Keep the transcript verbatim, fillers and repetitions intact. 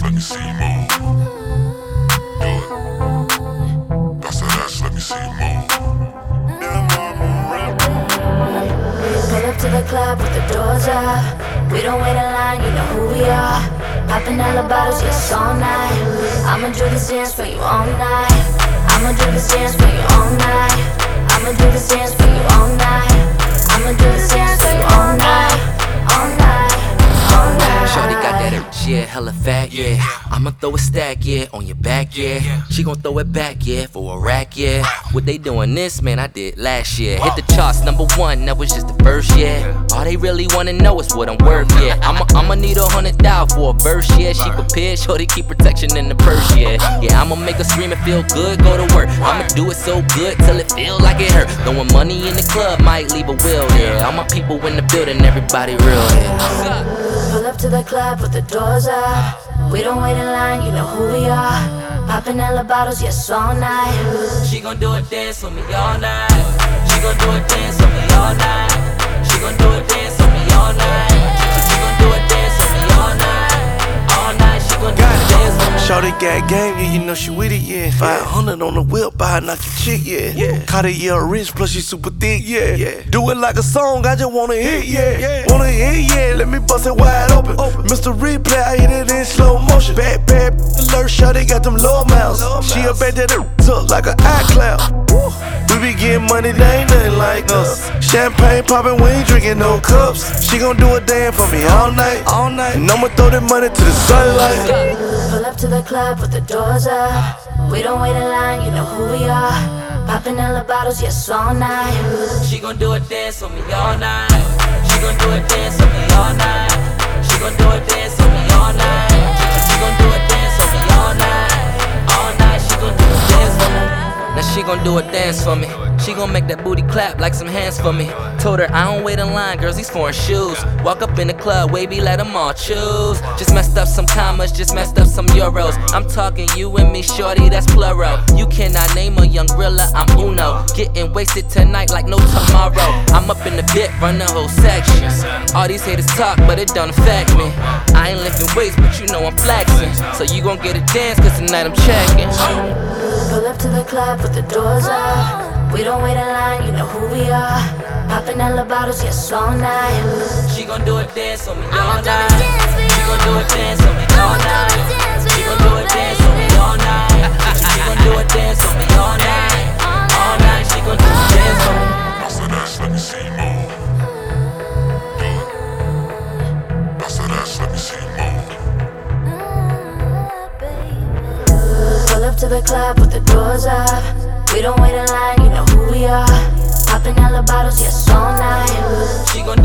ass, let me see you move. Do it. Bust that ass, let me see you move. Pull up to the club with the doors up. We don't wait in line, you know who we are. Popping hella bottles, yes, all night. I'ma do this dance for you all night. I'ma do this dance for you all night. I'ma do this dance for you all night. I'ma do this dance for you all night. All night, all night. Shorty got that itch, yeah, hella fat, yeah. I'ma throw a stack, yeah, on your back, yeah. She gon' throw it back, yeah, for a rack, yeah. What they doing this, man, I did last year. Hit the charts, number one, that was just the first, yeah. All they really wanna know is what I'm worth, yeah. I'ma I'ma need a hundred thou for a verse, yeah. She prepared, shorty keep protection in the purse, yeah. Yeah, I'ma make her scream and feel good, go to work. I'ma do it so good till it feel like it hurt. Throwing money in the club might leave a will there. All my people in the building, everybody real, yeah. Pull up to the club with the doors up. We don't wait in line, you know who we are. Popping hella bottles, yes, all night. She gon' do a dance for me all night. She gon' do a dance for me all night. She gon' do a dance for me all night. She gon' do a dance for me all night. All night, she gon' do a dance for me. Shorty got game, yeah, you know she with it, yeah. five hundred on the whip, buy a knock your chick, yeah. yeah. Cartier rich, plus she super thick, yeah. yeah. Do it like a song, I just wanna hit, yeah. yeah. Wanna hit, yeah, let me bust it wide open. open. Mister Replay, I hit it in slow motion. Bad, bad, alert, shorty got them low mouths. She a bet that it up like an iCloud. We be getting money, they ain't nothing like us. Champagne poppin', we ain't drinking no cups. She gon' do a dance for me all night, all night. And I'ma throw that money to the sunlight. Pull up to the club with the doors up. We don't wait in line, you know who we are. Popping hella bottles, yes, all night. She gon' do a dance for me all night. She gon' do a dance for me all night. She gon' do a dance for me all night. She gon' do a dance for me all night. All night, she gon' do a dance for me. Now she gon' do a dance for me. She gon' make that booty clap like some hands for me. Told her I don't wait in line, girls, these foreign shoes. Walk up in the club, wavy, let them all choose. Just messed up some commas, just messed up some euros. I'm talking you and me, shorty, that's plural. You cannot name a young gorilla, I'm Uno. Getting wasted tonight like no tomorrow. I'm up in the bit, run the whole section. All these haters talk, but it don't affect me. I ain't lifting weights, but you know I'm flexing. So you gon' get a dance, cause tonight I'm checking. Pull up to the club with the doors up. We don't wait in line, you know who we are. Popping hella bottles, yes, all night. She gon' do a dance for me all night. She gon' do a dance for me all night. She gon' do a dance for me all night. She gon' do a dance for me all night. All night, she gon' do a dance for me. Bust that ass, let me see you move. Do it. Bust that ass, let me see you move. Pull up to the club with the doors up. We don't wait in line, you know who we are. Popping hella bottles, yes, all night. She gon'